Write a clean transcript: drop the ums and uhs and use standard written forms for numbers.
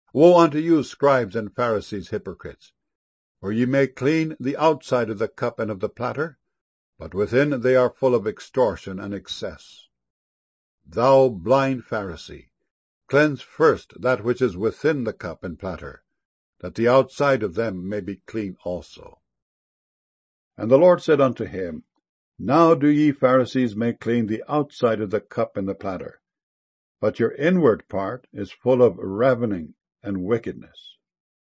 Woe unto you, scribes and Pharisees, hypocrites! For ye make clean the outside of the cup and of the platter, but within they are full of extortion and excess. Thou blind Pharisee, cleanse first that which is within the cup and platter, that the outside of them may be clean also. And the Lord said unto him, Now do ye Pharisees make clean the outside of the cup and the platter, but your inward part is full of ravening and wickedness.